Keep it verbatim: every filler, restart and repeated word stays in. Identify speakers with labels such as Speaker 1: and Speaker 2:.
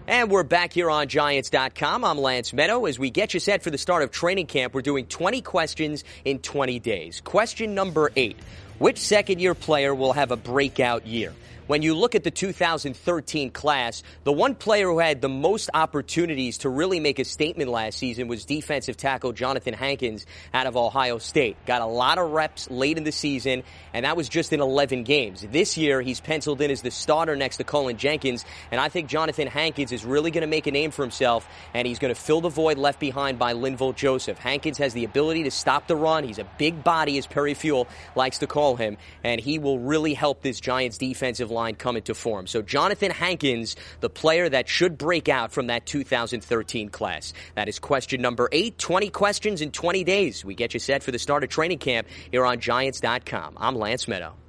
Speaker 1: And we're back here on Giants dot com. I'm Lance Meadow. As we get you set for the start of training camp, we're doing twenty questions in twenty days. Question number eight. Which second-year player will have a breakout year? When you look at the two thousand thirteen class, the one player who had the most opportunities to really make a statement last season was defensive tackle Jonathan Hankins out of Ohio State. Got a lot of reps late in the season, and that was just in eleven games. This year, he's penciled in as the starter next to Cullen Jenkins, and I think Jonathan Hankins is really going to make a name for himself, and he's going to fill the void left behind by Linval Joseph. Hankins has the ability to stop the run. He's a big body, as Perry Fuel likes to call him, and he will really help this Giants defensive line come into form. So Jonathan Hankins, the player that should break out from that two thousand thirteen class. That is question number eight. twenty questions in twenty days. We get you set for the start of training camp here on Giants dot com. I'm Lance Meadow.